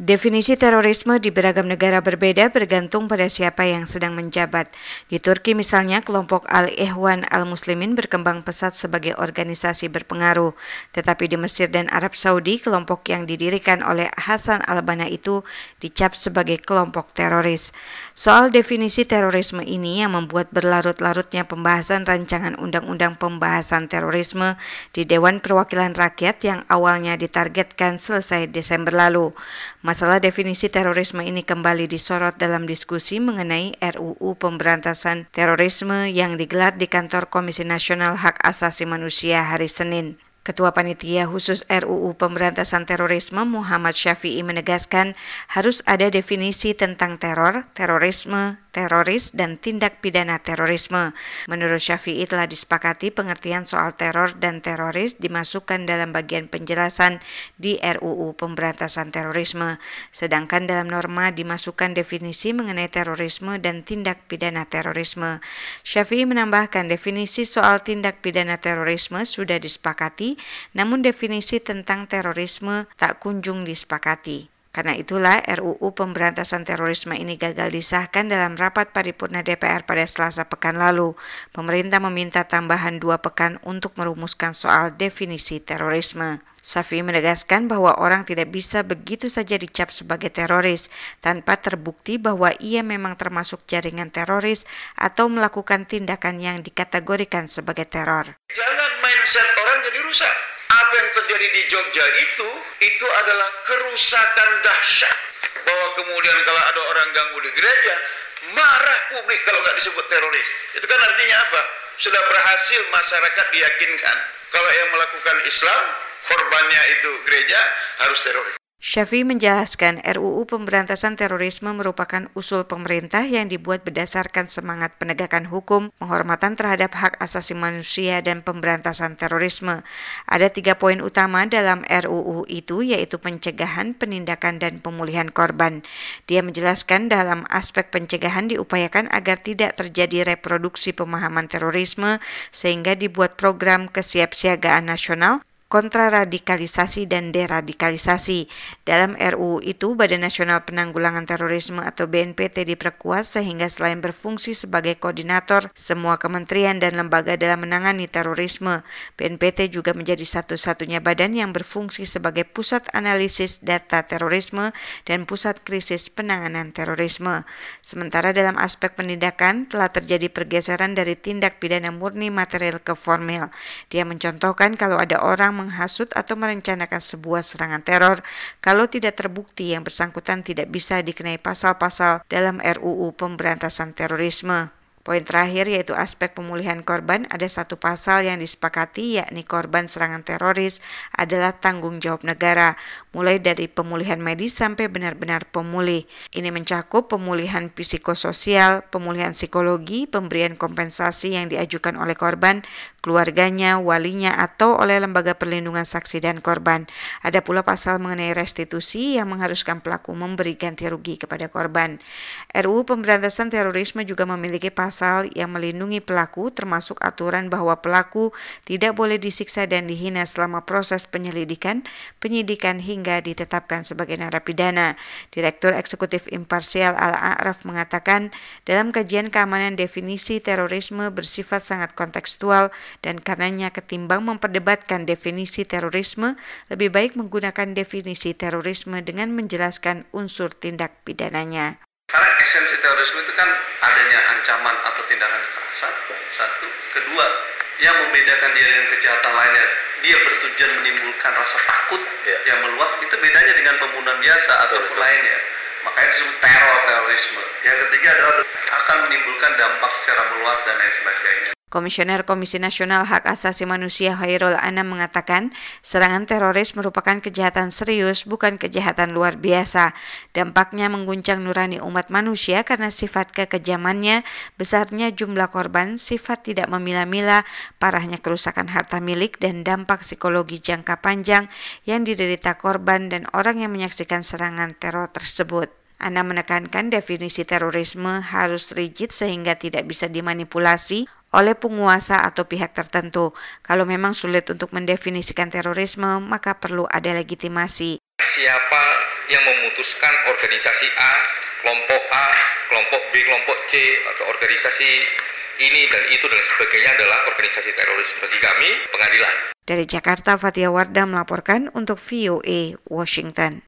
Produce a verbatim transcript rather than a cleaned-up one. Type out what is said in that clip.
Definisi terorisme di beragam negara berbeda bergantung pada siapa yang sedang menjabat. Di Turki misalnya, kelompok Al-Ikhwan Al-Muslimin berkembang pesat sebagai organisasi berpengaruh. Tetapi di Mesir dan Arab Saudi, kelompok yang didirikan oleh Hasan al-Banna itu dicap sebagai kelompok teroris. Soal definisi terorisme ini yang membuat berlarut-larutnya pembahasan rancangan undang-undang pembahasan terorisme di Dewan Perwakilan Rakyat yang awalnya ditargetkan selesai Desember lalu. Masalah definisi terorisme ini kembali disorot dalam diskusi mengenai R U U Pemberantasan Terorisme yang digelar di kantor Komisi Nasional Hak Asasi Manusia hari Senin. Ketua Panitia Khusus R U U Pemberantasan Terorisme Muhammad Syafi'i menegaskan harus ada definisi tentang teror, terorisme, teroris, dan tindak pidana terorisme. Menurut Syafi'i telah disepakati pengertian soal teror dan teroris dimasukkan dalam bagian penjelasan di R U U Pemberantasan Terorisme, sedangkan dalam norma dimasukkan definisi mengenai terorisme dan tindak pidana terorisme. Syafi'i menambahkan definisi soal tindak pidana terorisme sudah disepakati, namun definisi tentang terorisme tak kunjung disepakati. Karena itulah R U U Pemberantasan Terorisme ini gagal disahkan dalam rapat paripurna D P R pada Selasa pekan lalu. Pemerintah meminta tambahan dua pekan untuk merumuskan soal definisi terorisme. Syafi'i menegaskan bahwa orang tidak bisa begitu saja dicap sebagai teroris tanpa terbukti bahwa ia memang termasuk jaringan teroris atau melakukan tindakan yang dikategorikan sebagai teror. Jangan mindset orang jadi rusak. Apa yang terjadi di Jogja itu, itu adalah kerusakan dahsyat. Bahwa kemudian kalau ada orang ganggu di gereja, marah publik kalau nggak disebut teroris. Itu kan artinya apa? Sudah berhasil masyarakat diyakinkan kalau yang melakukan Islam, korbannya itu gereja, harus teroris. Syafi'i menjelaskan R U U Pemberantasan Terorisme merupakan usul pemerintah yang dibuat berdasarkan semangat penegakan hukum, penghormatan terhadap hak asasi manusia, dan pemberantasan terorisme. Ada tiga poin utama dalam R U U itu, yaitu pencegahan, penindakan, dan pemulihan korban. Dia menjelaskan dalam aspek pencegahan diupayakan agar tidak terjadi reproduksi pemahaman terorisme, sehingga dibuat program kesiapsiagaan nasional, kontraradikalisasi dan deradikalisasi. Dalam R U U itu, Badan Nasional Penanggulangan Terorisme atau B N P T diperkuat sehingga selain berfungsi sebagai koordinator semua kementerian dan lembaga dalam menangani terorisme, B N P T juga menjadi satu-satunya badan yang berfungsi sebagai pusat analisis data terorisme dan pusat krisis penanganan terorisme. Sementara dalam aspek penindakan telah terjadi pergeseran dari tindak pidana murni material ke formil. Dia mencontohkan kalau ada orang menghasut atau merencanakan sebuah serangan teror, kalau tidak terbukti yang bersangkutan tidak bisa dikenai pasal-pasal dalam R U U Pemberantasan Terorisme. Poin terakhir yaitu aspek pemulihan korban. Ada satu pasal yang disepakati, yakni korban serangan teroris adalah tanggung jawab negara, mulai dari pemulihan medis sampai benar-benar pemulih. Ini mencakup pemulihan psikososial, pemulihan psikologi, pemberian kompensasi yang diajukan oleh korban, keluarganya, walinya, atau oleh lembaga perlindungan saksi dan korban. Ada pula pasal mengenai restitusi yang mengharuskan pelaku memberi ganti rugi kepada korban. R U U Pemberantasan Terorisme juga memiliki pasal yang melindungi pelaku, termasuk aturan bahwa pelaku tidak boleh disiksa dan dihina selama proses penyelidikan, penyidikan hingga ditetapkan sebagai narapidana. Direktur Eksekutif Imparsial Al-A'raf mengatakan, dalam kajian keamanan definisi terorisme bersifat sangat kontekstual dan karenanya ketimbang memperdebatkan definisi terorisme, lebih baik menggunakan definisi terorisme dengan menjelaskan unsur tindak pidananya. Karena esensi terorisme itu kan adanya ancaman atau tindakan kekerasan, satu. Kedua, yang membedakan dia dengan kejahatan lainnya, dia bertujuan menimbulkan rasa takut ya. yang meluas, itu bedanya dengan pembunuhan biasa ataupun lainnya. Makanya disebut teror terorisme. Yang ketiga adalah akan menimbulkan dampak secara meluas dan lain sebagainya. Komisioner Komisi Nasional Hak Asasi Manusia Khairul Anam mengatakan serangan teroris merupakan kejahatan serius, bukan kejahatan luar biasa. Dampaknya mengguncang nurani umat manusia karena sifat kekejamannya, besarnya jumlah korban, sifat tidak memilah-milah, parahnya kerusakan harta milik, dan dampak psikologi jangka panjang yang diderita korban dan orang yang menyaksikan serangan teror tersebut. Ana menekankan definisi terorisme harus rigid sehingga tidak bisa dimanipulasi oleh penguasa atau pihak tertentu. Kalau memang sulit untuk mendefinisikan terorisme, maka perlu ada legitimasi. Siapa yang memutuskan organisasi A, kelompok A, kelompok B, kelompok C, atau organisasi ini dan itu dan sebagainya adalah organisasi teroris. Bagi kami, pengadilan. Dari Jakarta, Fathia Wardah melaporkan untuk V O A Washington.